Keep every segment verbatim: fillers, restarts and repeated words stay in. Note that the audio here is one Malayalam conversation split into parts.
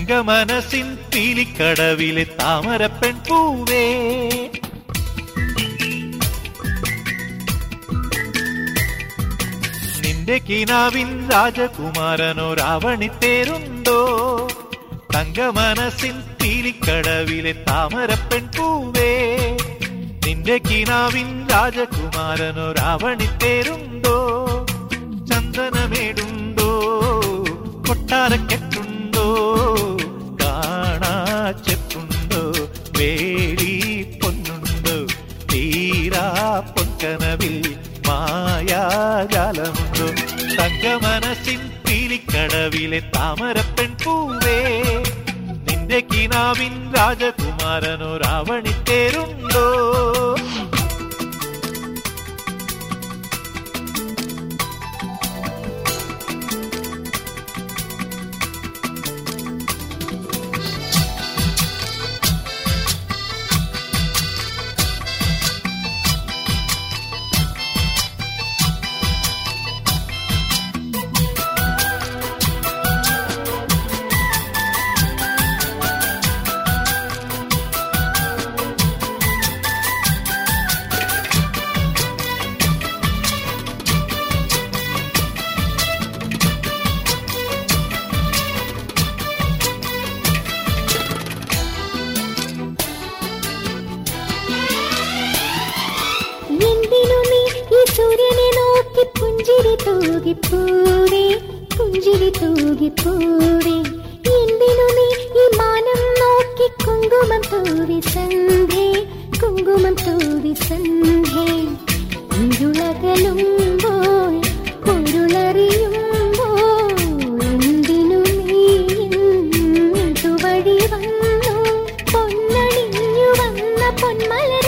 തങ്കമനസിൻ പീലിക്കടവിലെ താമരപ്പെൺ പൂവേ, നിന്റെ കിനാവിൻ രാജകുമാരനോ രാവണിത്തേരുണ്ടോ? തങ്കമനസിൻ പീലിക്കടവിലെ താമരപ്പെൺ പൂവേ, നിന്റെ കിനാവിൻ രാജകുമാരനോ രാവണിത്തേരുണ്ടോ? ചന്ദനമേടുണ്ടോ, കൊട്ടാരക്കെട്ടുണ്ടോ, കാണാച്ചെപ്പുണ്ടോ, വേലി പൊന്നുണ്ടോ, തീരാ പൊൻകനവിൽ മായാജാലമുണ്ടോ? തങ്കമനസിൻ പീലിക്കടവിലെ താമരപ്പെൺ പൂവേ, നിന്റെ കിനാവിൻ രാജകുമാരനോ രാവണിത്തേരുണ്ടോ? സൂര്യനെ നോക്കി പുഞ്ചിരി തൂകിപ്പൂവേ, പുഞ്ചിരി തൂകിപ്പൂവേ, എന്തിനു നീ ഈ മാനം നോക്കി കുങ്കുമം തൂവി സന്ധ്യേ, കുങ്കുമം തൂവി സന്ധ്യേ. ഇരുളകലുമ്പോൾ പൊരുളറിയുമ്പോൾ എന്തിനു നീ ഇതുവഴി വന്നു, പൊന്നണിഞ്ഞു വന്ന പൊന്മലരേ.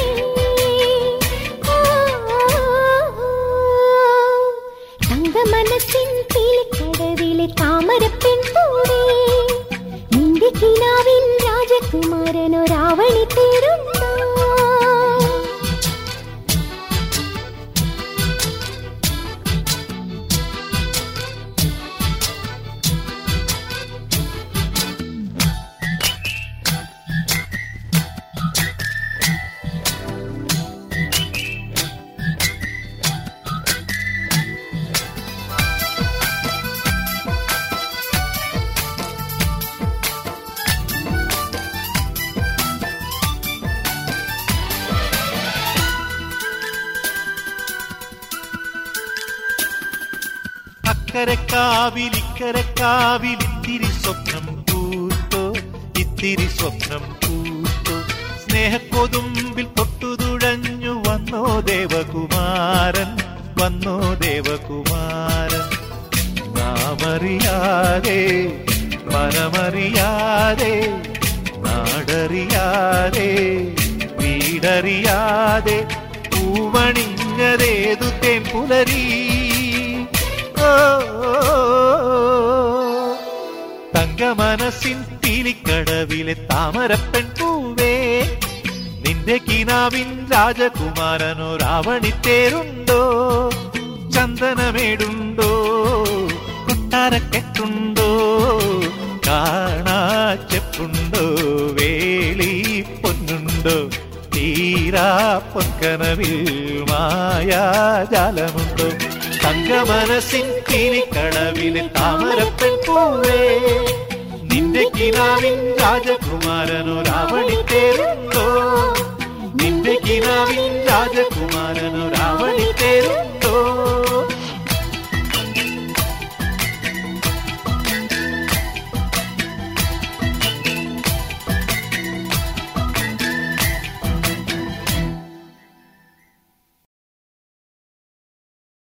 തങ്കമനസിൻ പീലിക്കടവിലെ താമരപ്പെൺ പൂവേ, നിന്റെ കിനാവിൻ രാജകുമാരനോ രാവണിത്തേരുണ്ടോ? അക്കരക്കാവിൽ ഇക്കരക്കാവിൽ ഇത്തിരി സ്വപ്നം പൂത്തോ, ഇത്തിരി സ്വപ്നം പൂത്തോ, സ്നേഹക്കൊതുമ്പിൽ തൊട്ടുതുഴഞ്ഞു വന്നോ ദേവകുമാരൻ, വന്നോ ദേവകുമാരൻ. നാമറിയാതെ മനമറിയാതെ നാടറിയാതെ വീടറിയാതെ പൂവണിഞ്ഞതേതു തേൻ പുലരി. തങ്കമനസിൻ പീലിക്കടവിലെ താമരപ്പെൺ പൂവേ, നിന്റെ കിനാവിൻ രാജകുമാരനോ രാവണിത്തേരുണ്ടോ? ചന്ദനമേടുണ്ടോ, കൊട്ടാരക്കെട്ടുണ്ടോ, കാണാച്ചെപ്പുണ്ടോ, വേലി പൊന്നുണ്ടോ, തീരാ പൊൻകനവിൽ മായാജാലമുണ്ടോ? തങ്കമനസിൻ പീലിക്കടവിലെ താമരപ്പെൺ പൂവേ, നിന്റെ കിനാവിൻ രാജകുമാരനോ രാവണിത്തേരുണ്ടോ? നിന്റെ കിനാവിൻ രാജകുമാരനോ രാവണിത്തേരുണ്ടോ?